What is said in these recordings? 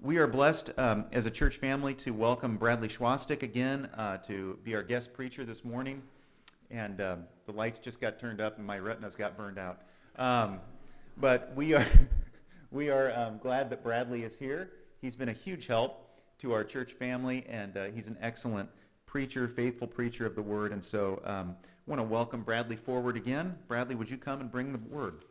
We are blessed as a church family to welcome Bradley Schwastik again to be our guest preacher this morning. And the lights just got turned up and my retinas got burned out. But we are glad that Bradley is here. He's been a huge help to our church family, and he's an excellent preacher, faithful preacher of the Word. And so I want to welcome Bradley forward again. Bradley, would you come and bring the Word?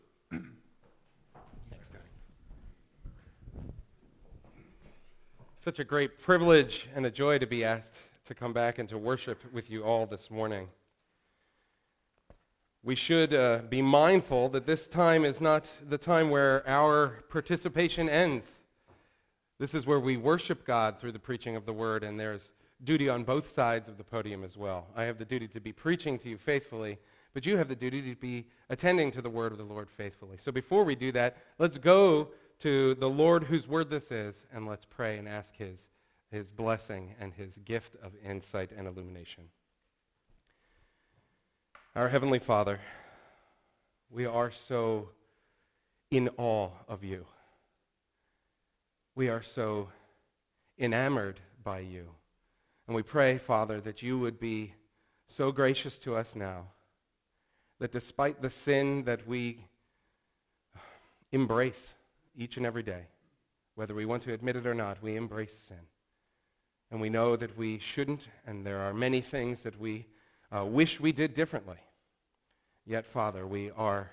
Such a great privilege and a joy to be asked to come back and to worship with you all this morning. We should be mindful that this time is not the time where our participation ends. This is where we worship God through the preaching of the Word, and there's duty on both sides of the podium as well. I have the duty to be preaching to you faithfully, but you have the duty to be attending to the Word of the Lord faithfully. So before we do that, let's go to the Lord whose word this is, and let's pray and ask his blessing and his gift of insight and illumination. Our Heavenly Father, we are so in awe of you. We are so enamored by you. And we pray, Father, that you would be so gracious to us now, that despite the sin that we embrace each and every day, whether we want to admit it or not, we embrace sin. And we know that we shouldn't, and there are many things that we wish we did differently. Yet, Father, we are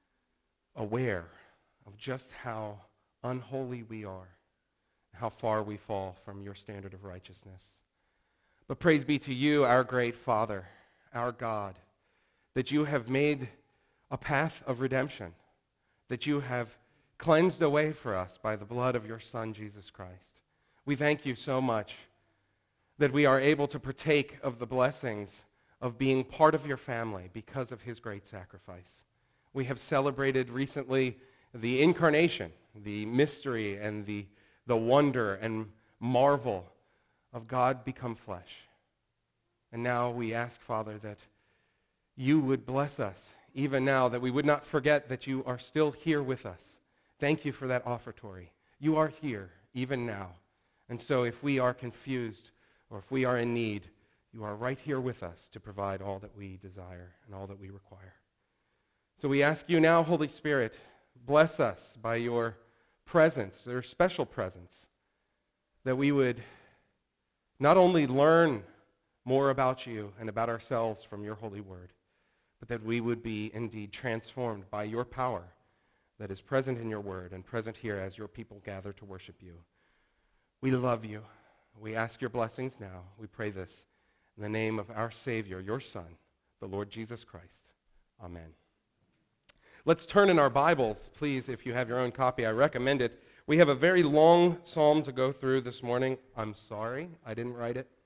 aware of just how unholy we are, how far we fall from your standard of righteousness. But praise be to you, our great Father, our God, that you have made a path of redemption, that you have cleansed away for us by the blood of your Son, Jesus Christ. We thank you so much that we are able to partake of the blessings of being part of your family because of his great sacrifice. We have celebrated recently the incarnation, the mystery and the wonder and marvel of God become flesh. And now we ask, Father, that you would bless us even now, that we would not forget that you are still here with us. Thank you for that offertory. You are here, even now. And so if we are confused or if we are in need, you are right here with us to provide all that we desire and all that we require. So we ask you now, Holy Spirit, bless us by your presence, your special presence, that we would not only learn more about you and about ourselves from your holy word, but that we would be indeed transformed by your power that is present in your word and present here as your people gather to worship you. We love you. We ask your blessings now. We pray this in the name of our Savior, your Son, the Lord Jesus Christ. Amen. Let's turn in our Bibles, please, if you have your own copy. I recommend it. We have a very long psalm to go through this morning. I'm sorry, I didn't write it.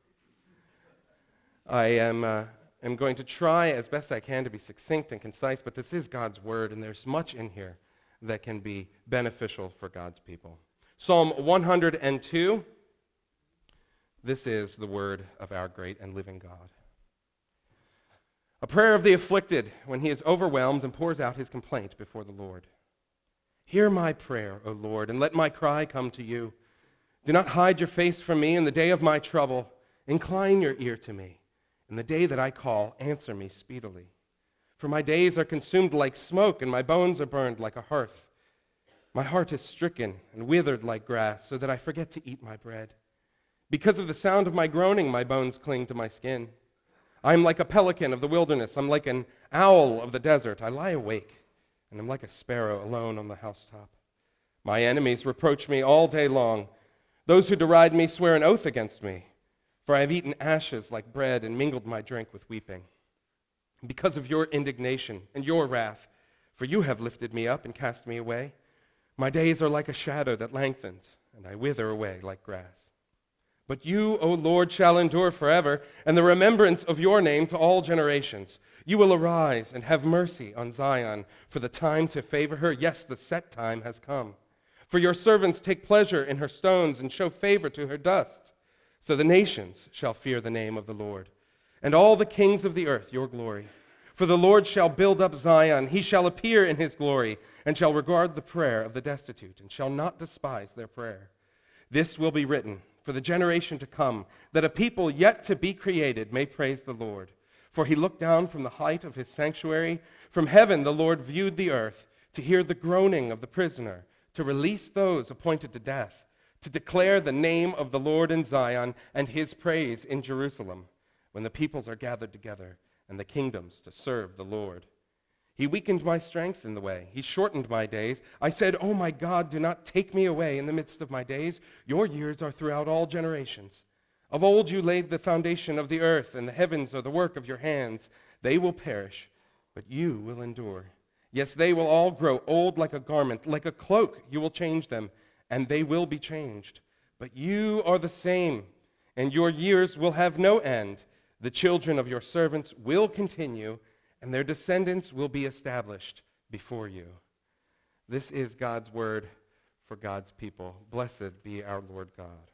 I am going to try as best I can to be succinct and concise, but this is God's word, and there's much in here that can be beneficial for God's people. Psalm 102. This is the word of our great and living God. A prayer of the afflicted when he is overwhelmed and pours out his complaint before the Lord. Hear my prayer, O Lord, and let my cry come to you. Do not hide your face from me in the day of my trouble. Incline your ear to me. In the day that I call, answer me speedily. For my days are consumed like smoke, and my bones are burned like a hearth. My heart is stricken and withered like grass, so that I forget to eat my bread. Because of the sound of my groaning, my bones cling to my skin. I am like a pelican of the wilderness. I'm like an owl of the desert. I lie awake, and am like a sparrow alone on the housetop. My enemies reproach me all day long. Those who deride me swear an oath against me. For I have eaten ashes like bread and mingled my drink with weeping. Because of your indignation and your wrath, for you have lifted me up and cast me away. My days are like a shadow that lengthens, and I wither away like grass. But you, O Lord, shall endure forever, and the remembrance of your name to all generations. You will arise and have mercy on Zion, for the time to favor her, yes, the set time has come. For your servants take pleasure in her stones and show favor to her dust. So the nations shall fear the name of the Lord, and all the kings of the earth your glory. For the Lord shall build up Zion, he shall appear in his glory, and shall regard the prayer of the destitute, and shall not despise their prayer. This will be written for the generation to come, that a people yet to be created may praise the Lord. For he looked down from the height of his sanctuary. From heaven the Lord viewed the earth, to hear the groaning of the prisoner, to release those appointed to death, to declare the name of the Lord in Zion and his praise in Jerusalem, when the peoples are gathered together and the kingdoms to serve the Lord. He weakened my strength in the way. He shortened my days. I said, "Oh my God, do not take me away in the midst of my days. Your years are throughout all generations. Of old you laid the foundation of the earth, and the heavens are the work of your hands. They will perish, but you will endure. Yes, they will all grow old like a garment. Like a cloak you will change them, and they will be changed. But you are the same, and your years will have no end. The children of your servants will continue, and their descendants will be established before you." This is God's word for God's people. Blessed be our Lord God.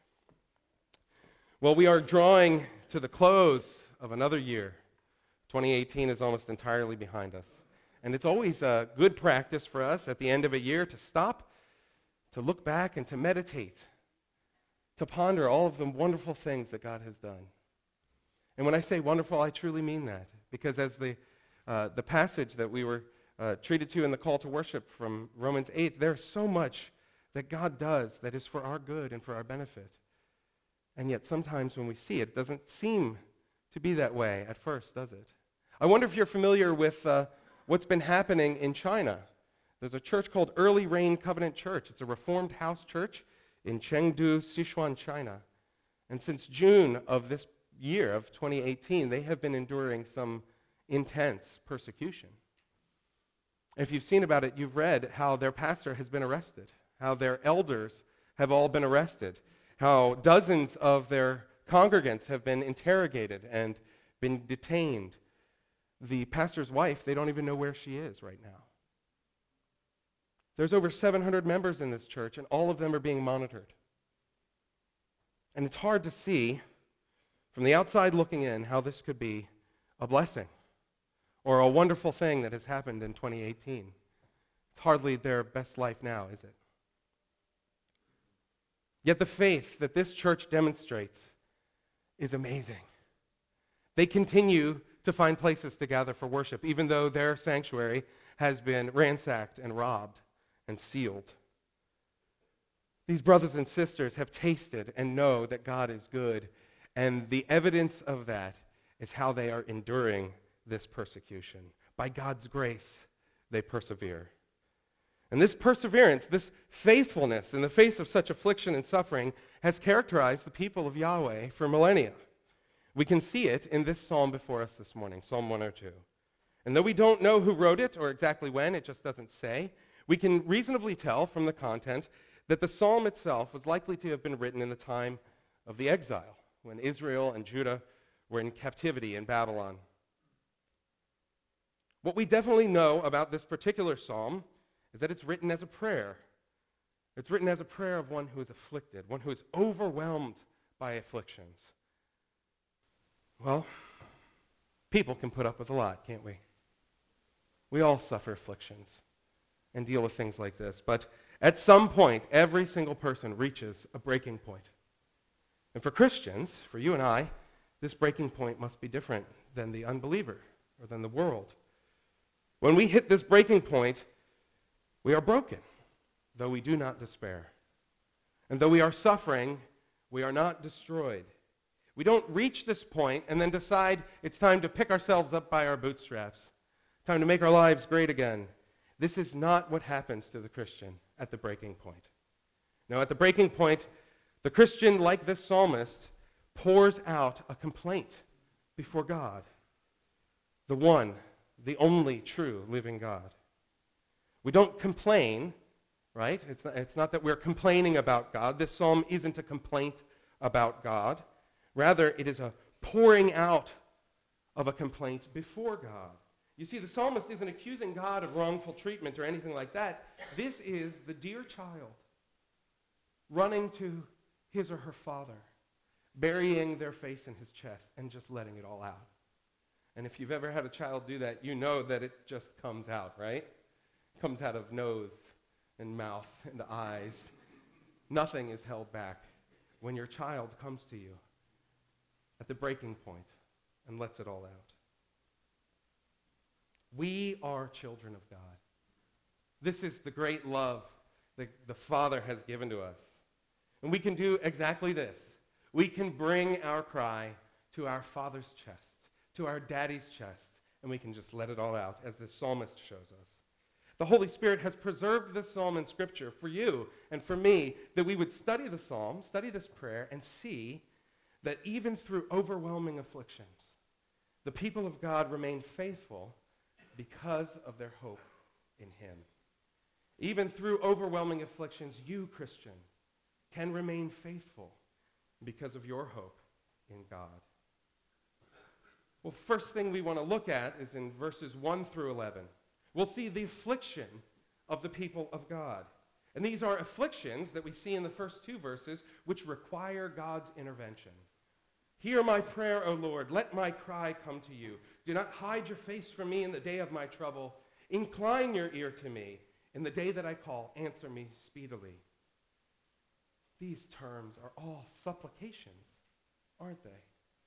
Well, we are drawing to the close of another year. 2018 is almost entirely behind us. And it's always a good practice for us at the end of a year to stop, to look back, and to meditate, to ponder all of the wonderful things that God has done. And when I say wonderful, I truly mean that. Because as the passage that we were treated to in the call to worship from Romans 8, there's so much that God does that is for our good and for our benefit. And yet sometimes when we see it, it doesn't seem to be that way at first, does it? I wonder if you're familiar with what's been happening in China. There's a church called Early Rain Covenant Church. It's a Reformed house church in Chengdu, Sichuan, China. And since June of this year, of 2018, they have been enduring some intense persecution. If you've seen about it, you've read how their pastor has been arrested, how their elders have all been arrested, how dozens of their congregants have been interrogated and been detained. The pastor's wife, they don't even know where she is right now. There's over 700 members in this church, and all of them are being monitored. And it's hard to see, from the outside looking in, how this could be a blessing or a wonderful thing that has happened in 2018. It's hardly their best life now, is it? Yet the faith that this church demonstrates is amazing. They continue to find places to gather for worship, even though their sanctuary has been ransacked and robbed and sealed. These brothers and sisters have tasted and know that God is good, and the evidence of that is how they are enduring this persecution. By God's grace, they persevere. And this perseverance, this faithfulness in the face of such affliction and suffering has characterized the people of Yahweh for millennia. We can see it in this psalm before us this morning, Psalm 102. And though we don't know who wrote it or exactly when, it just doesn't say, we can reasonably tell from the content that the psalm itself was likely to have been written in the time of the exile, when Israel and Judah were in captivity in Babylon. What we definitely know about this particular psalm is that it's written as a prayer. It's written as a prayer of one who is afflicted, one who is overwhelmed by afflictions. Well, people can put up with a lot, can't we? We all suffer afflictions and deal with things like this. But at some point, every single person reaches a breaking point. And for Christians, for you and I, this breaking point must be different than the unbeliever or than the world. When we hit this breaking point, we are broken, though we do not despair. And though we are suffering, we are not destroyed. We don't reach this point and then decide it's time to pick ourselves up by our bootstraps, time to make our lives great again. This is not what happens to the Christian at the breaking point. No, at the breaking point, the Christian, like this psalmist, pours out a complaint before God, the one, the only true living God. We don't complain, right? It's not that we're complaining about God. This psalm isn't a complaint about God. Rather, it is a pouring out of a complaint before God. You see, the psalmist isn't accusing God of wrongful treatment or anything like that. This is the dear child running to his or her father, burying their face in his chest and just letting it all out. And if you've ever had a child do that, you know that it just comes out, right? It comes out of nose and mouth and eyes. Nothing is held back when your child comes to you at the breaking point and lets it all out. We are children of God. This is the great love that the Father has given to us. And we can do exactly this. We can bring our cry to our Father's chest, to our Daddy's chest, and we can just let it all out, as the psalmist shows us. The Holy Spirit has preserved this psalm in Scripture for you and for me, that we would study the psalm, study this prayer, and see that even through overwhelming afflictions, the people of God remain faithful because of their hope in him. Even through overwhelming afflictions, you, Christian, can remain faithful because of your hope in God. Well, first thing we want to look at is in verses 1 through 11. We'll see the affliction of the people of God. And these are afflictions that we see in the first two verses, which require God's intervention. Hear my prayer, O Lord. Let my cry come to you. Do not hide your face from me in the day of my trouble. Incline your ear to me. In the day that I call, answer me speedily. These terms are all supplications, aren't they?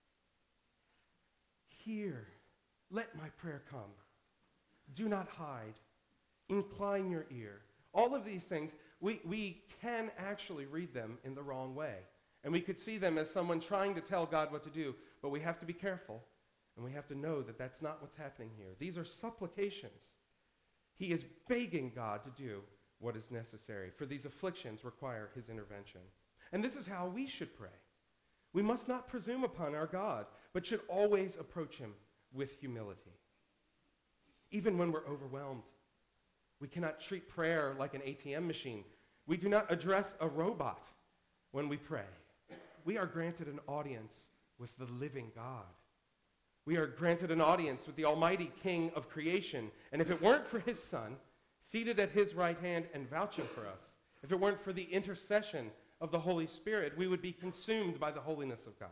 Hear, let my prayer come. Do not hide. Incline your ear. All of these things, we can actually read them in the wrong way. And we could see them as someone trying to tell God what to do, but we have to be careful, and we have to know that that's not what's happening here. These are supplications. He is begging God to do what is necessary, for these afflictions require his intervention. And this is how we should pray. We must not presume upon our God, but should always approach him with humility. Even when we're overwhelmed, we cannot treat prayer like an ATM machine. We do not address a robot when we pray. We are granted an audience with the living God. We are granted an audience with the Almighty King of creation. And if it weren't for his Son, seated at his right hand and vouching for us, if it weren't for the intercession of the Holy Spirit, we would be consumed by the holiness of God.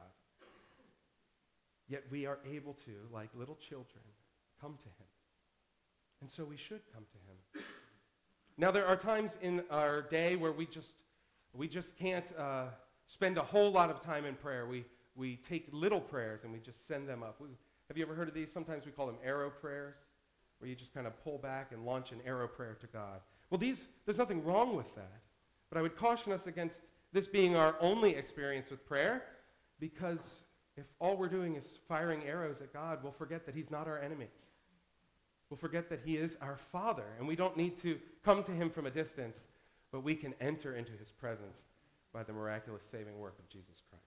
Yet we are able to, like little children, come to him. And so we should come to him. Now, there are times in our day where we just can't spend a whole lot of time in prayer. We take little prayers and we just send them up. Have you ever heard of these? Sometimes we call them arrow prayers, where you just kind of pull back and launch an arrow prayer to God. Well, there's nothing wrong with that. But I would caution us against this being our only experience with prayer, because if all we're doing is firing arrows at God, we'll forget that he's not our enemy. We'll forget that he is our Father, and we don't need to come to him from a distance, but we can enter into his presence by the miraculous saving work of Jesus Christ.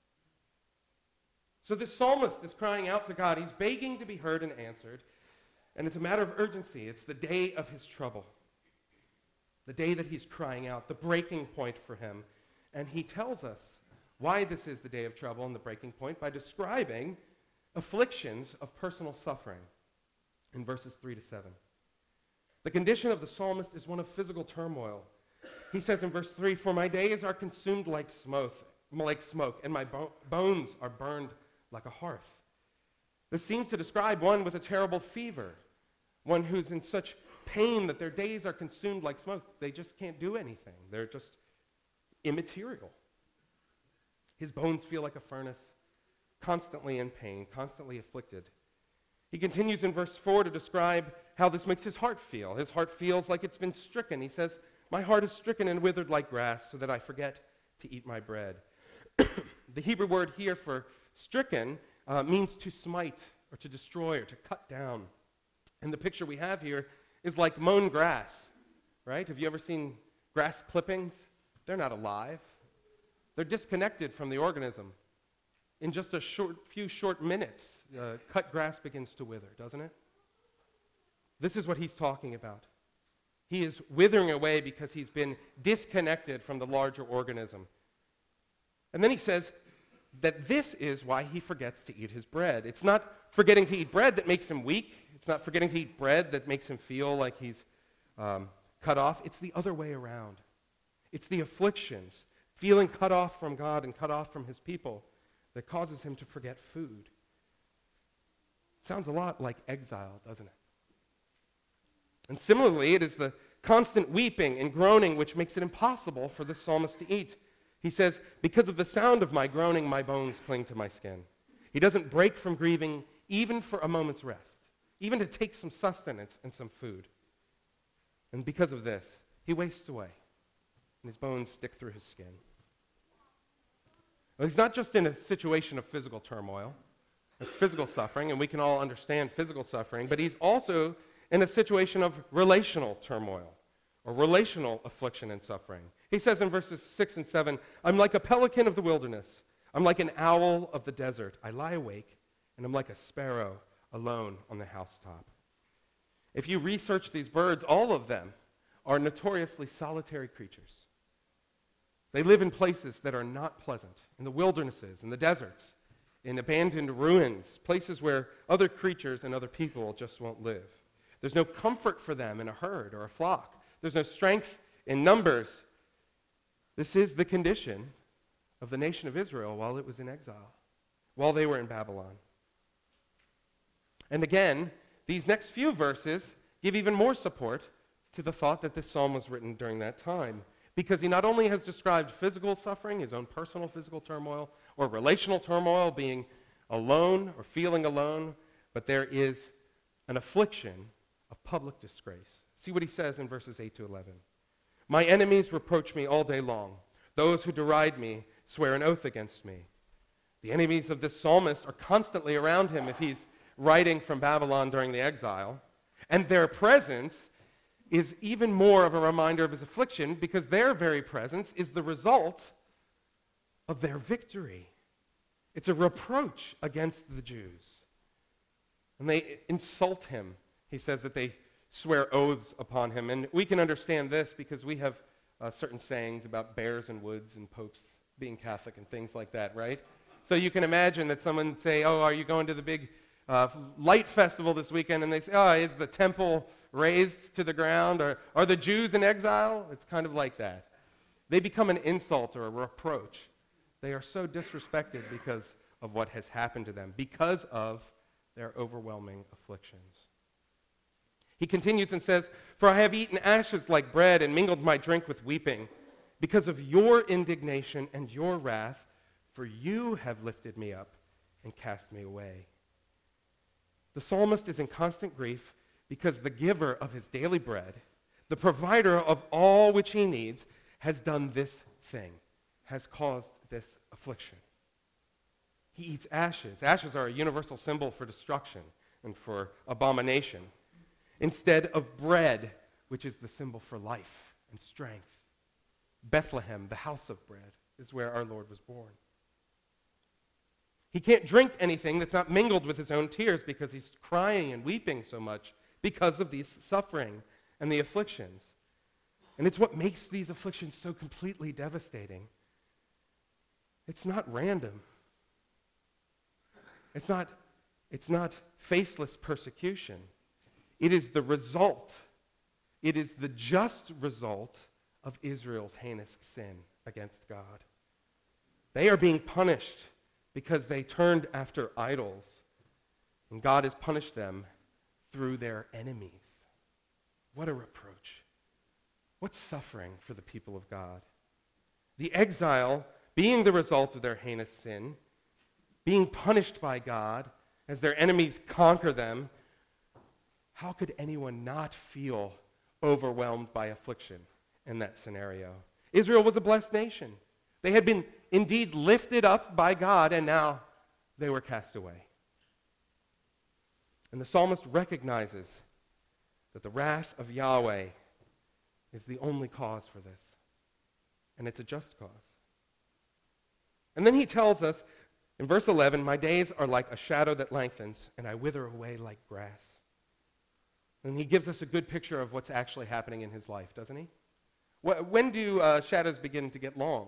So this psalmist is crying out to God. He's begging to be heard and answered, and it's a matter of urgency. It's the day of his trouble, the day that he's crying out, the breaking point for him. And he tells us why this is the day of trouble and the breaking point by describing afflictions of personal suffering in verses 3 to 7. The condition of the psalmist is one of physical turmoil. He says in verse 3, "For my days are consumed like smoke, and my bones are burned like a hearth." This seems to describe one with a terrible fever, one who's in such pain that their days are consumed like smoke. They just can't do anything. They're just immaterial. His bones feel like a furnace, constantly in pain, constantly afflicted. He continues in verse 4 to describe how this makes his heart feel. His heart feels like it's been stricken. He says, "My heart is stricken and withered like grass, so that I forget to eat my bread." The Hebrew word here for stricken means to smite or to destroy or to cut down. And the picture we have here is like mown grass, right? Have you ever seen grass clippings? They're not alive. They're disconnected from the organism. In just a few short minutes, cut grass begins to wither, doesn't it? This is what he's talking about. He is withering away because he's been disconnected from the larger organism. And then he says that this is why he forgets to eat his bread. It's not forgetting to eat bread that makes him weak. It's not forgetting to eat bread that makes him feel like he's cut off. It's the other way around. It's the afflictions, feeling cut off from God and cut off from his people, that causes him to forget food. It sounds a lot like exile, doesn't it? And similarly, it is the constant weeping and groaning, which makes it impossible for the psalmist to eat. He says, because of the sound of my groaning, my bones cling to my skin. He doesn't break from grieving even for a moment's rest, even to take some sustenance and some food. And because of this, he wastes away, and his bones stick through his skin. Well, he's not just in a situation of physical turmoil, of physical suffering, and we can all understand physical suffering, but he's also in a situation of relational turmoil, or relational affliction and suffering. He says in verses 6 and 7, I'm like a pelican of the wilderness. I'm like an owl of the desert. I lie awake, and I'm like a sparrow alone on the housetop. If you research these birds, all of them are notoriously solitary creatures. They live in places that are not pleasant, in the wildernesses, in the deserts, in abandoned ruins, places where other creatures and other people just won't live. There's no comfort for them in a herd or a flock. There's no strength in numbers. This is the condition of the nation of Israel while it was in exile, while they were in Babylon. And again, these next few verses give even more support to the thought that this psalm was written during that time, because he not only has described physical suffering, his own personal physical turmoil, or relational turmoil, being alone or feeling alone, but there is an affliction of public disgrace. See what he says in verses 8 to 11. My enemies reproach me all day long. Those who deride me swear an oath against me. The enemies of this psalmist are constantly around him if he's writing from Babylon during the exile, and their presence is even more of a reminder of his affliction because their very presence is the result of their victory. It's a reproach against the Jews. And they insult him. He says that they swear oaths upon him. And we can understand this because we have certain sayings about bears and woods and popes being Catholic and things like that, right? So you can imagine that someone say, oh, are you going to the big light festival this weekend? And they say, oh, is the temple razed to the ground? Or are the Jews in exile? It's kind of like that. They become an insult or a reproach. They are so disrespected because of what has happened to them, because of their overwhelming afflictions. He continues and says, for I have eaten ashes like bread and mingled my drink with weeping because of your indignation and your wrath, for you have lifted me up and cast me away. The psalmist is in constant grief because the giver of his daily bread, the provider of all which he needs, has done this thing, has caused this affliction. He eats ashes. Ashes are a universal symbol for destruction and for abomination, instead of bread, which is the symbol for life and strength. Bethlehem, the house of bread, is where our Lord was born. He can't drink anything that's not mingled with his own tears because he's crying and weeping so much because of these suffering and the afflictions. And it's what makes these afflictions so completely devastating. It's not random. It's not faceless persecution. It is the result. It is the just result of Israel's heinous sin against God. They are being punished because they turned after idols, and God has punished them through their enemies. What a reproach. What suffering for the people of God. The exile being the result of their heinous sin, being punished by God as their enemies conquer them. How could anyone not feel overwhelmed by affliction in that scenario? Israel was a blessed nation. They had been indeed lifted up by God, and now they were cast away. And the psalmist recognizes that the wrath of Yahweh is the only cause for this. And it's a just cause. And then he tells us in verse 11, my days are like a shadow that lengthens, and I wither away like grass. And he gives us a good picture of what's actually happening in his life, doesn't he? When do shadows begin to get long?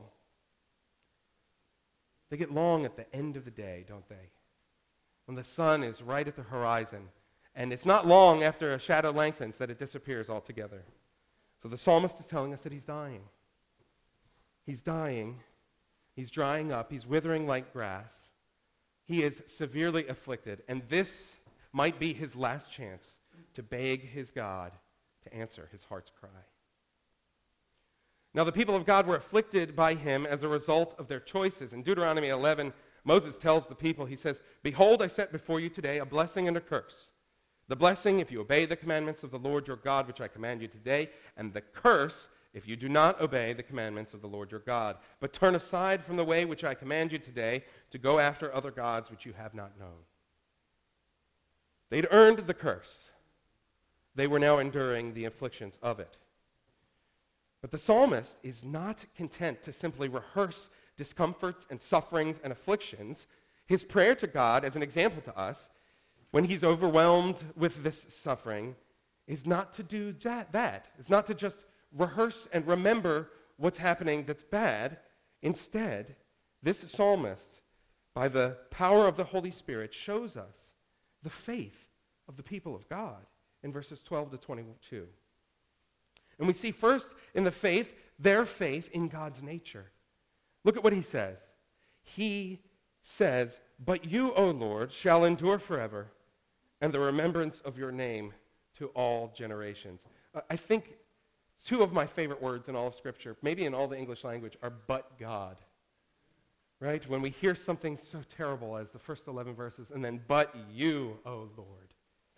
They get long at the end of the day, don't they? When the sun is right at the horizon. And it's not long after a shadow lengthens that it disappears altogether. So the psalmist is telling us that he's dying. He's dying. He's drying up. He's withering like grass. He is severely afflicted. And this might be his last chance to beg his God to answer his heart's cry. Now the people of God were afflicted by him as a result of their choices. In Deuteronomy 11, Moses tells the people, he says, "Behold, I set before you today a blessing and a curse. The blessing, if you obey the commandments of the Lord your God, which I command you today, and the curse, if you do not obey the commandments of the Lord your God, but turn aside from the way which I command you today to go after other gods which you have not known." They'd earned the curse. They were now enduring the afflictions of it. But the psalmist is not content to simply rehearse discomforts and sufferings and afflictions. His prayer to God, as an example to us, when he's overwhelmed with this suffering, is not to do that. It's not to just rehearse and remember what's happening that's bad. Instead, this psalmist, by the power of the Holy Spirit, shows us the faith of the people of God in verses 12 to 22. And we see first in the faith, their faith in God's nature. Look at what he says. He says, "But you, O Lord, shall endure forever, and the remembrance of your name to all generations." I think two of my favorite words in all of Scripture, maybe in all the English language, are "but God." Right? When we hear something so terrible as the first 11 verses, and then, "But you, O Lord."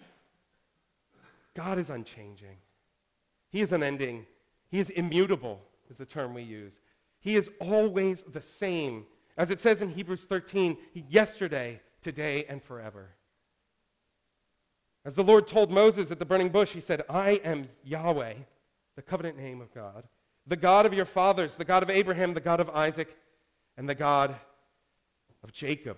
God is unchanging. He is unending. He is immutable, is the term we use. He is always the same. As it says in Hebrews 13, yesterday, today, and forever. As the Lord told Moses at the burning bush, he said, "I am Yahweh," the covenant name of God, "the God of your fathers, the God of Abraham, the God of Isaac, and the God of Jacob."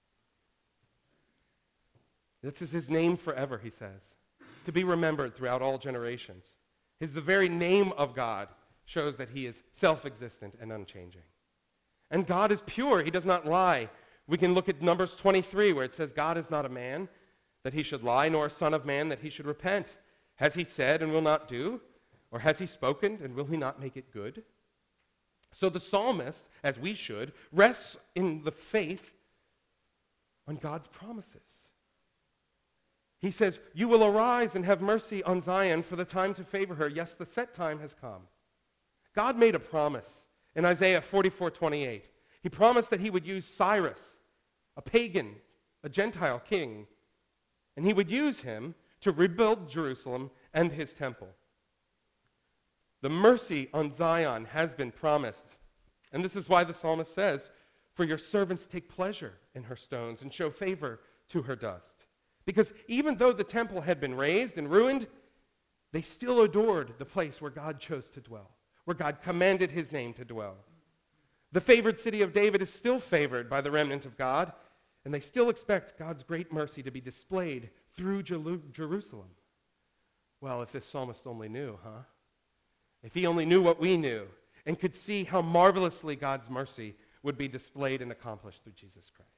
This is his name forever, he says, to be remembered throughout all generations. The very name of God shows that he is self-existent and unchanging. And God is pure. He does not lie. We can look at Numbers 23, where it says, "God is not a man that he should lie, nor a son of man that he should repent. Has he said and will not do? Or has he spoken and will he not make it good?" So the psalmist, as we should, rests in the faith on God's promises. He says, "You will arise and have mercy on Zion, for the time to favor her. Yes, the set time has come." God made a promise in Isaiah 44:28. He promised that he would use Cyrus, a pagan, a Gentile king, and he would use him to rebuild Jerusalem and his temple. The mercy on Zion has been promised. And this is why the psalmist says, "For your servants take pleasure in her stones and show favor to her dust." Because even though the temple had been razed and ruined, they still adored the place where God chose to dwell, where God commanded his name to dwell. The favored city of David is still favored by the remnant of God, and they still expect God's great mercy to be displayed through Jerusalem. Well, if this psalmist only knew, huh? If he only knew what we knew and could see how marvelously God's mercy would be displayed and accomplished through Jesus Christ.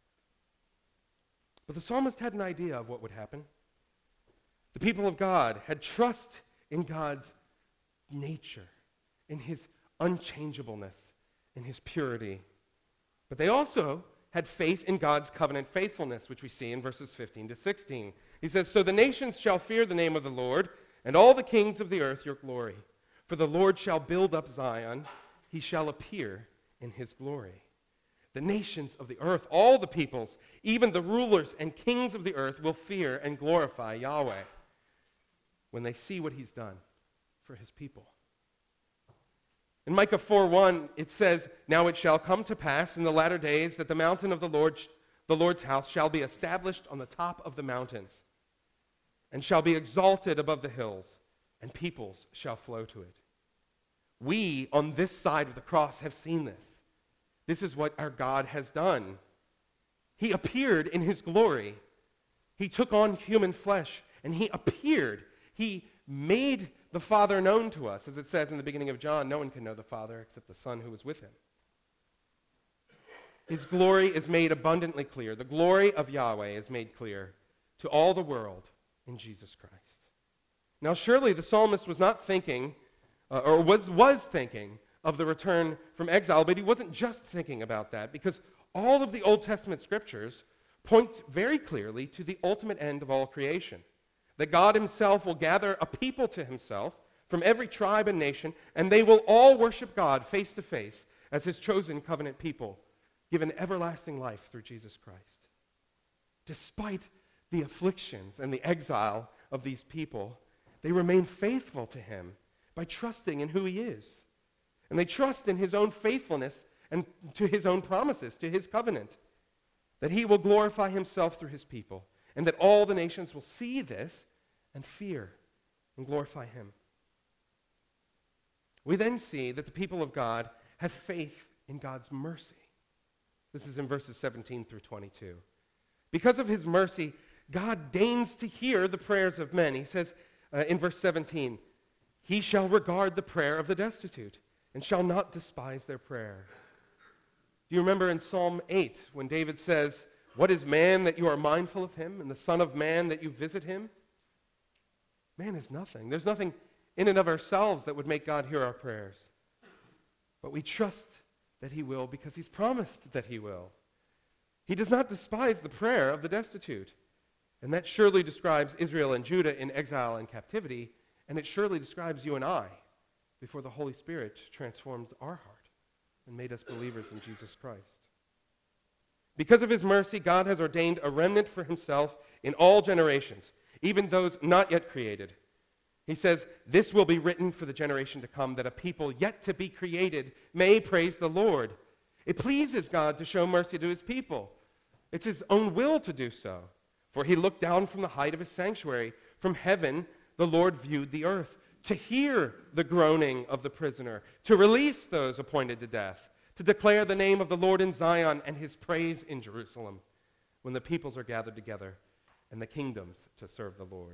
But the psalmist had an idea of what would happen. The people of God had trust in God's nature, in his unchangeableness, in his purity. But they also had faith in God's covenant faithfulness, which we see in verses 15 to 16. He says, "So the nations shall fear the name of the Lord, and all the kings of the earth your glory. For the Lord shall build up Zion, he shall appear in his glory." The nations of the earth, all the peoples, even the rulers and kings of the earth will fear and glorify Yahweh when they see what he's done for his people. In Micah 4:1, it says, "Now it shall come to pass in the latter days that the mountain of the Lord's house shall be established on the top of the mountains, and shall be exalted above the hills, and peoples shall flow to it." We, on this side of the cross, have seen this. This is what our God has done. He appeared in his glory. He took on human flesh, and he appeared. He made the Father known to us. As it says in the beginning of John, no one can know the Father except the Son who was with him. His glory is made abundantly clear. The glory of Yahweh is made clear to all the world in Jesus Christ. Now surely the psalmist was not thinking, or was thinking, of the return from exile, but he wasn't just thinking about that, because all of the Old Testament scriptures point very clearly to the ultimate end of all creation. that God himself will gather a people to himself from every tribe and nation, and they will all worship God face to face as his chosen covenant people, given everlasting life through Jesus Christ. Despite the afflictions and the exile of these people, they remain faithful to him by trusting in who he is. And they trust in his own faithfulness and to his own promises, to his covenant, that he will glorify himself through his people, and that all the nations will see this and fear and glorify him. We then see that the people of God have faith in God's mercy. This is in verses 17 through 22. Because of his mercy, God deigns to hear the prayers of men. He says in verse 17, he shall regard the prayer of the destitute and shall not despise their prayer. Do you remember in Psalm 8 when David says, what is man that you are mindful of him, and the son of man that you visit him? Man is nothing. There's nothing in and of ourselves that would make God hear our prayers. But we trust that he will because he's promised that he will. He does not despise the prayer of the destitute. And that surely describes Israel and Judah in exile and captivity, and it surely describes you and I before the Holy Spirit transformed our heart and made us believers in Jesus Christ. Because of his mercy, God has ordained a remnant for himself in all generations, even those not yet created. He says, this will be written for the generation to come, that a people yet to be created may praise the Lord. It pleases God to show mercy to his people. It's his own will to do so. For he looked down from the height of his sanctuary. From heaven, the Lord viewed the earth, to hear the groaning of the prisoner, to release those appointed to death, to declare the name of the Lord in Zion and his praise in Jerusalem, when the peoples are gathered together and the kingdoms to serve the Lord.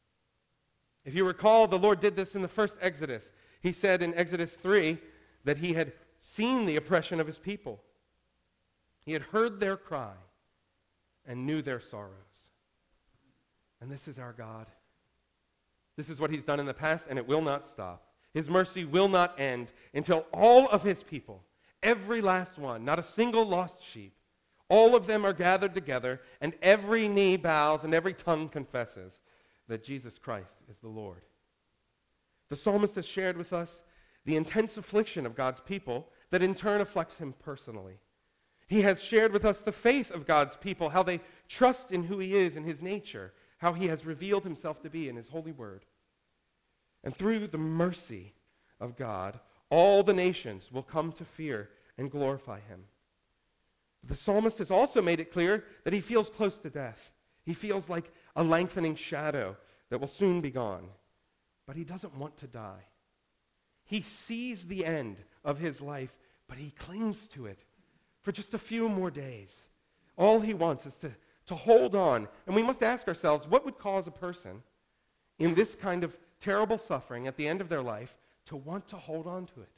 If you recall, the Lord did this in the first Exodus. He said in Exodus 3 that he had seen the oppression of his people. He had heard their cry and knew their sorrows. And this is our God. This is what he's done in the past, and it will not stop. His mercy will not end until all of his people, every last one, not a single lost sheep, all of them are gathered together, and every knee bows and every tongue confesses that Jesus Christ is the Lord. The psalmist has shared with us the intense affliction of God's people that in turn afflicts him personally. He has shared with us the faith of God's people, how they trust in who he is in his nature, how he has revealed himself to be in his holy word. And through the mercy of God, all the nations will come to fear and glorify him. The psalmist has also made it clear that he feels close to death. He feels like a lengthening shadow that will soon be gone. But he doesn't want to die. He sees the end of his life, but he clings to it for just a few more days. All he wants is to hold on. And we must ask ourselves, what would cause a person in this kind of terrible suffering at the end of their life to want to hold on to it?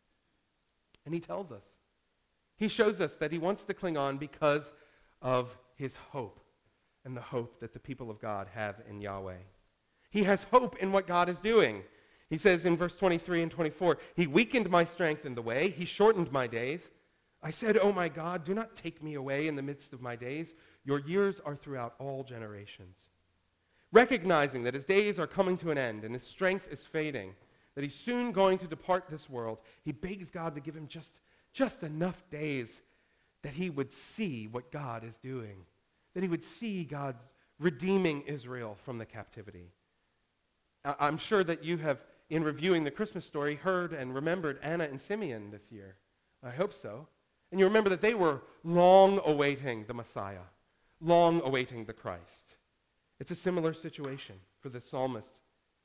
And he tells us. He shows us that he wants to cling on because of his hope and the hope that the people of God have in Yahweh. He has hope in what God is doing. He says in verse 23 and 24, he weakened my strength in the way. He shortened my days. I said, oh my God, do not take me away in the midst of my days. Your years are throughout all generations. Recognizing that his days are coming to an end and his strength is fading, that he's soon going to depart this world, he begs God to give him just enough days that he would see what God is doing, that he would see God's redeeming Israel from the captivity. I'm sure that you have, in reviewing the Christmas story, heard and remembered Anna and Simeon this year. I hope so. And you remember that they were long awaiting the Messiah, long awaiting the Christ. It's a similar situation for the psalmist.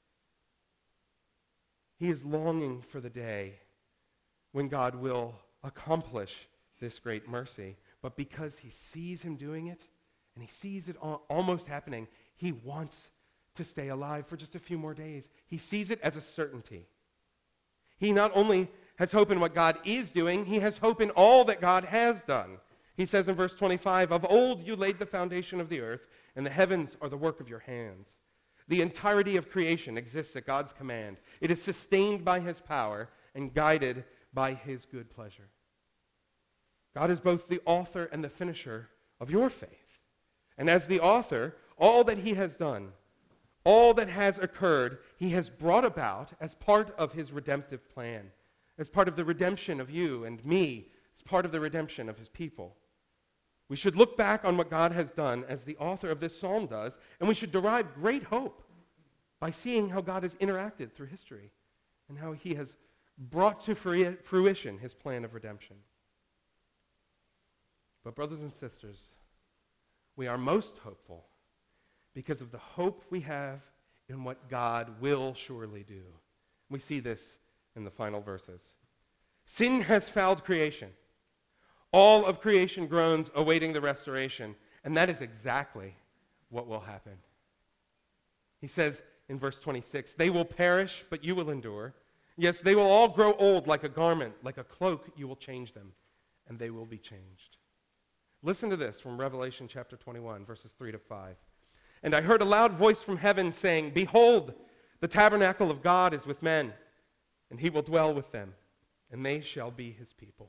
He is longing for the day when God will accomplish this great mercy. But because he sees him doing it, and he sees it almost happening, he wants to stay alive for just a few more days. He sees it as a certainty. He not only has hope in what God is doing, he has hope in all that God has done. He says in verse 25, of old you laid the foundation of the earth, and the heavens are the work of your hands. The entirety of creation exists at God's command. It is sustained by his power and guided by his good pleasure. God is both the author and the finisher of your faith. And as the author, all that he has done, All that has occurred, he has brought about as part of his redemptive plan, as part of the redemption of you and me, as part of the redemption of his people. We should look back on what God has done as the author of this psalm does, and we should derive great hope by seeing how God has interacted through history and how he has brought to fruition his plan of redemption. But brothers and sisters, we are most hopeful because of the hope we have in what God will surely do. We see this in the final verses. Sin has fouled creation. All of creation groans, awaiting the restoration. And that is exactly what will happen. He says in verse 26, they will perish, but you will endure. Yes, they will all grow old like a garment, like a cloak, you will change them, and they will be changed. Listen to this from Revelation chapter 21, verses 3 to 5. And I heard a loud voice from heaven saying, behold, the tabernacle of God is with men, and he will dwell with them, and they shall be his people.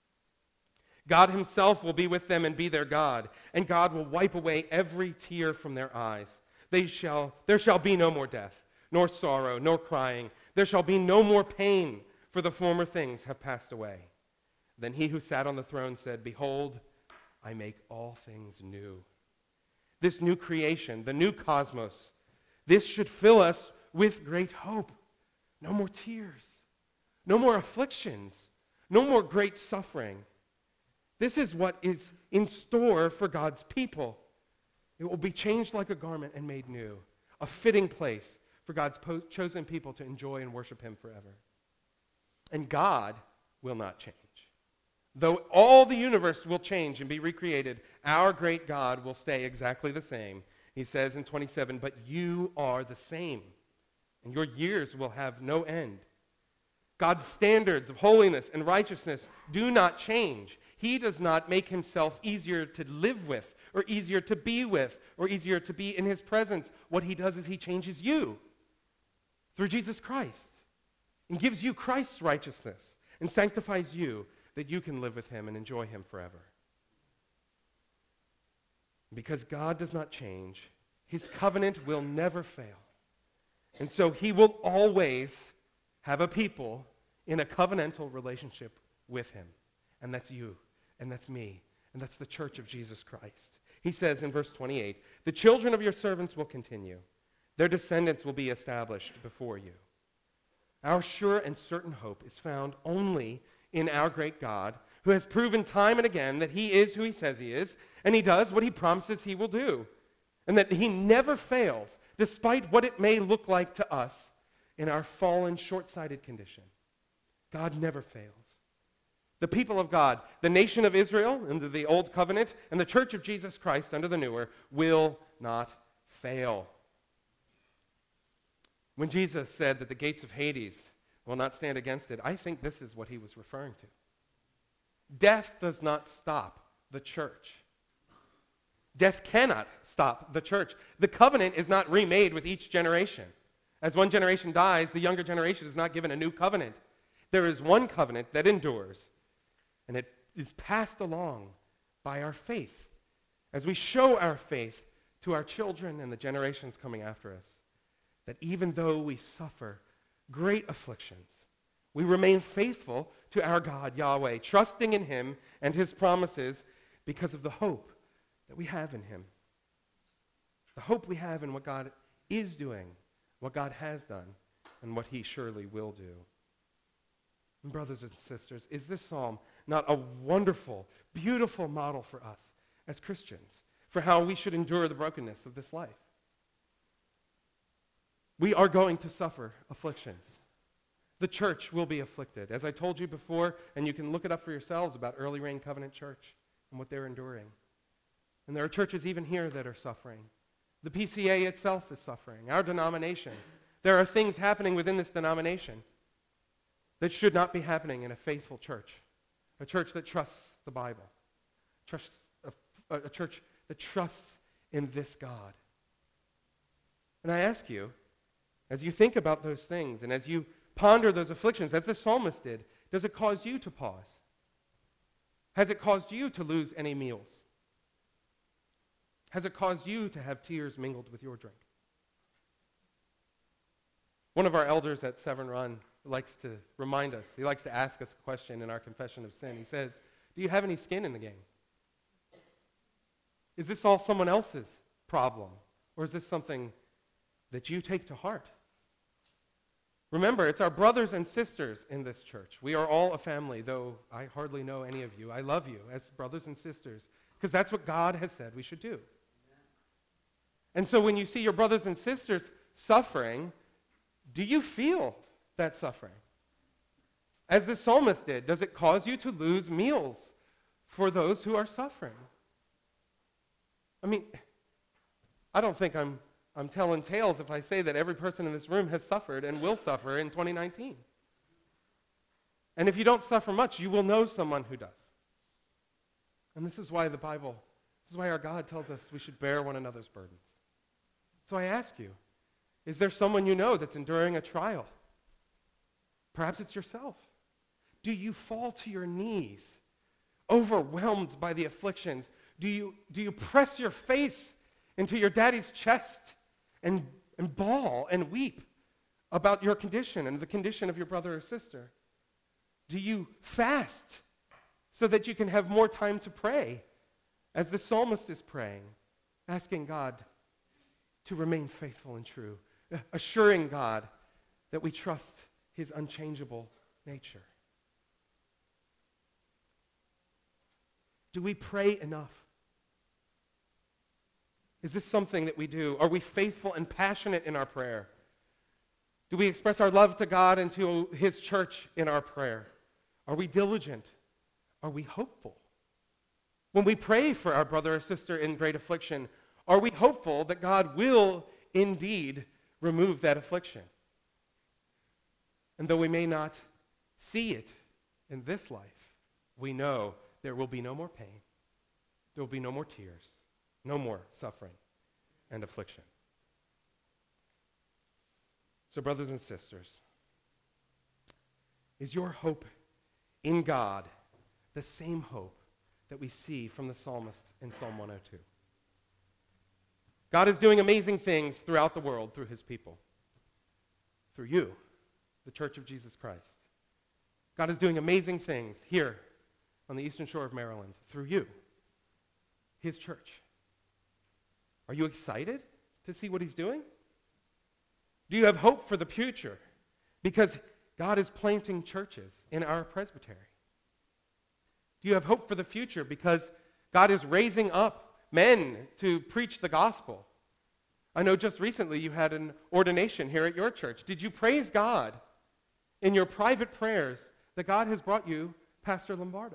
God himself will be with them and be their God, and God will wipe away every tear from their eyes. There shall be no more death, nor sorrow, nor crying. There shall be no more pain, for the former things have passed away. Then he who sat on the throne said, behold, I make all things new. This new creation, the new cosmos, this should fill us with great hope. No more tears, no more afflictions, no more great suffering. This is what is in store for God's people. It will be changed like a garment and made new, a fitting place for God's chosen people to enjoy and worship him forever. And God will not change. Though all the universe will change and be recreated, our great God will stay exactly the same. He says in 27, but you are the same, and your years will have no end. God's standards of holiness and righteousness do not change. He does not make himself easier to live with, or easier to be with, or easier to be in his presence. What he does is he changes you through Jesus Christ and gives you Christ's righteousness and sanctifies you that you can live with him and enjoy him forever. Because God does not change, his covenant will never fail. And so he will always have a people in a covenantal relationship with him. And that's you, and that's me, and that's the church of Jesus Christ. He says in verse 28, the children of your servants will continue. Their descendants will be established before you. Our sure and certain hope is found only in our great God, who has proven time and again that he is who he says he is, and he does what he promises he will do, and that he never fails, despite what it may look like to us in our fallen, short-sighted condition. God never fails. The people of God, the nation of Israel under the old covenant, and the church of Jesus Christ under the newer, will not fail. When Jesus said that the gates of Hades will not stand against it, I think this is what he was referring to. Death does not stop the church. Death cannot stop the church. The covenant is not remade with each generation. As one generation dies, the younger generation is not given a new covenant. There is one covenant that endures, and it is passed along by our faith as we show our faith to our children and the generations coming after us, that even though we suffer great afflictions, we remain faithful to our God, Yahweh, trusting in him and his promises because of the hope that we have in him. The hope we have in what God is doing, what God has done, and what he surely will do. And brothers and sisters, is this psalm not a wonderful, beautiful model for us as Christians for how we should endure the brokenness of this life? We are going to suffer afflictions. The church will be afflicted. As I told you before, and you can look it up for yourselves about Early Rain Covenant Church and what they're enduring. And there are churches even here that are suffering. The PCA itself is suffering. Our denomination. There are things happening within this denomination that should not be happening in a faithful church. A church that trusts the Bible. A church that trusts in this God. And I ask you, as you think about those things and as you ponder those afflictions, as the psalmist did, does it cause you to pause? Has it caused you to lose any meals? Has it caused you to have tears mingled with your drink? One of our elders at Severn Run likes to remind us, he likes to ask us a question in our confession of sin. He says, do you have any skin in the game? Is this all someone else's problem? Or is this something that you take to heart? Remember, it's our brothers and sisters in this church. We are all a family, though I hardly know any of you. I love you as brothers and sisters because that's what God has said we should do. And so when you see your brothers and sisters suffering, do you feel that suffering? As the psalmist did, does it cause you to lose meals for those who are suffering? I mean, I don't think I'm telling tales if I say that every person in this room has suffered and will suffer in 2019. And if you don't suffer much, you will know someone who does. And this is why the Bible, this is why our God tells us we should bear one another's burdens. So I ask you, is there someone you know that's enduring a trial? Perhaps it's yourself. Do you fall to your knees, overwhelmed by the afflictions? Do you press your face into your daddy's chest and bawl and weep about your condition and the condition of your brother or sister? Do you fast so that you can have more time to pray, as the psalmist is praying, asking God to remain faithful and true, assuring God that we trust his unchangeable nature? Do we pray enough? Is this something that we do? Are we faithful and passionate in our prayer? Do we express our love to God and to his church in our prayer? Are we diligent? Are we hopeful? When we pray for our brother or sister in great affliction, are we hopeful that God will indeed remove that affliction? And though we may not see it in this life, we know there will be no more pain. There will be no more tears. No more suffering and affliction. So, brothers and sisters, is your hope in God the same hope that we see from the psalmist in Psalm 102? God is doing amazing things throughout the world through his people. Through you, the Church of Jesus Christ. God is doing amazing things here on the eastern shore of Maryland through you, his church. Are you excited to see what he's doing? Do you have hope for the future? Because God is planting churches in our presbytery. Do you have hope for the future? Because God is raising up men to preach the gospel. I know just recently you had an ordination here at your church. Did you praise God in your private prayers that God has brought you Pastor Lombardo?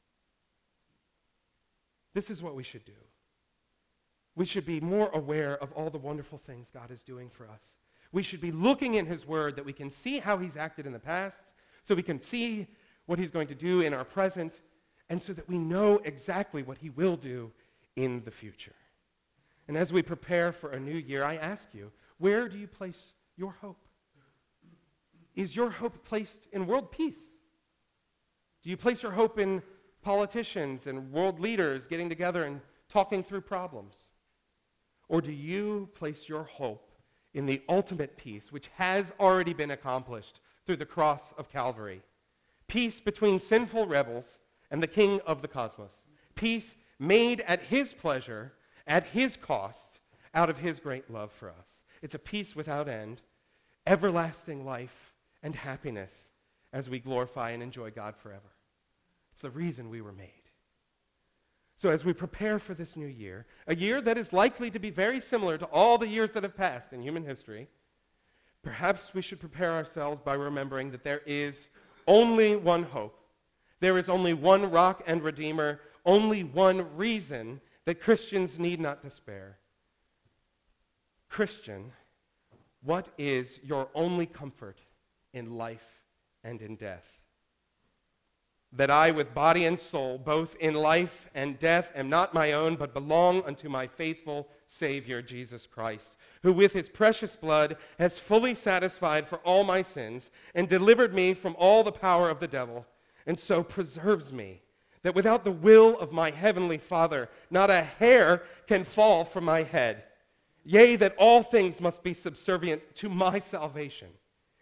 This is what we should do. We should be more aware of all the wonderful things God is doing for us. We should be looking in his word that we can see how he's acted in the past, so we can see what he's going to do in our present, and so that we know exactly what he will do in the future. And as we prepare for a new year, I ask you, where do you place your hope? Is your hope placed in world peace? Do you place your hope in politicians and world leaders getting together and talking through problems? Or do you place your hope in the ultimate peace, which has already been accomplished through the cross of Calvary? Peace between sinful rebels and the King of the cosmos. Peace made at his pleasure, at his cost, out of his great love for us. It's a peace without end, everlasting life and happiness as we glorify and enjoy God forever. It's the reason we were made. So as we prepare for this new year, a year that is likely to be very similar to all the years that have passed in human history, perhaps we should prepare ourselves by remembering that there is only one hope. There is only one rock and redeemer, only one reason that Christians need not despair. Christian, what is your only comfort in life and in death? That I with body and soul, both in life and death, am not my own, but belong unto my faithful Savior, Jesus Christ, who with his precious blood has fully satisfied for all my sins and delivered me from all the power of the devil, and so preserves me, that without the will of my heavenly Father, not a hair can fall from my head. Yea, that all things must be subservient to my salvation.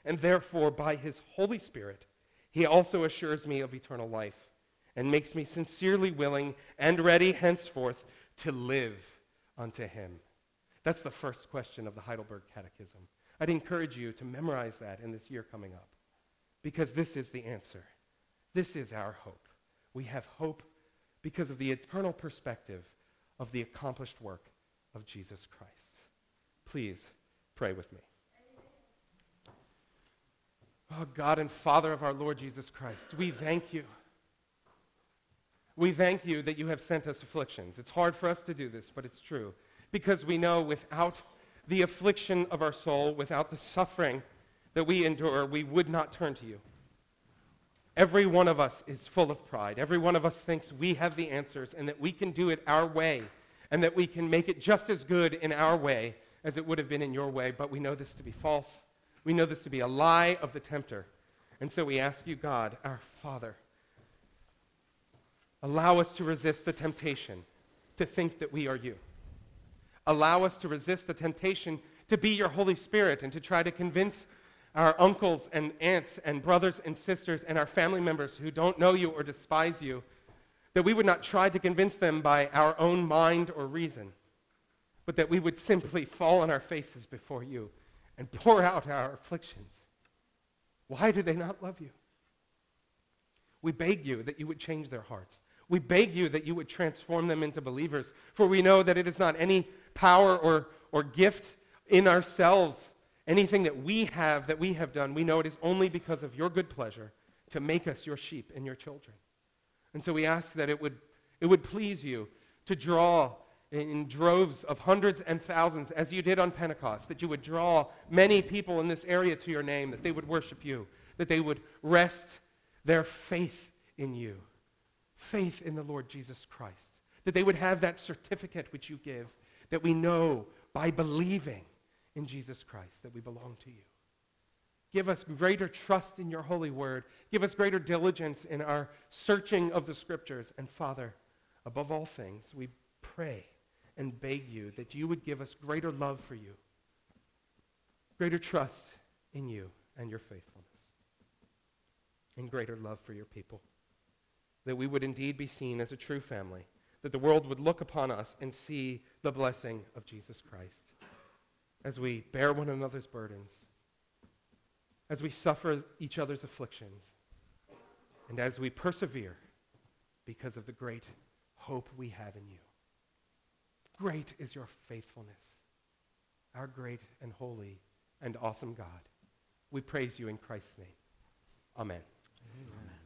And therefore, by his Holy Spirit, he also assures me of eternal life and makes me sincerely willing and ready henceforth to live unto him. That's the first question of the Heidelberg Catechism. I'd encourage you to memorize that in this year coming up, because this is the answer. This is our hope. We have hope because of the eternal perspective of the accomplished work of Jesus Christ. Please pray with me. Oh, God and Father of our Lord Jesus Christ, we thank you. We thank you that you have sent us afflictions. It's hard for us to do this, but it's true. Because we know without the affliction of our soul, without the suffering that we endure, we would not turn to you. Every one of us is full of pride. Every one of us thinks we have the answers and that we can do it our way and that we can make it just as good in our way as it would have been in your way. But we know this to be false. We know this to be a lie of the tempter. And so we ask you, God, our Father, allow us to resist the temptation to think that we are you. Allow us to resist the temptation to be your Holy Spirit and to try to convince our uncles and aunts and brothers and sisters and our family members who don't know you or despise you, that we would not try to convince them by our own mind or reason, but that we would simply fall on our faces before you and pour out our afflictions. Why do they not love you? We beg you that you would change their hearts. We beg you that you would transform them into believers, for we know that it is not any power or gift in ourselves, anything that we have done. We know it is only because of your good pleasure to make us your sheep and your children. And so we ask that it would please you to draw in droves of hundreds and thousands, as you did on Pentecost, that you would draw many people in this area to your name, that they would worship you, that they would rest their faith in you, faith in the Lord Jesus Christ, that they would have that certificate which you give, that we know by believing in Jesus Christ that we belong to you. Give us greater trust in your holy word. Give us greater diligence in our searching of the scriptures. And Father, above all things, we pray and beg you that you would give us greater love for you, greater trust in you and your faithfulness, and greater love for your people, that we would indeed be seen as a true family, that the world would look upon us and see the blessing of Jesus Christ as we bear one another's burdens, as we suffer each other's afflictions, and as we persevere because of the great hope we have in you. Great is your faithfulness, our great and holy and awesome God. We praise you in Christ's name. Amen.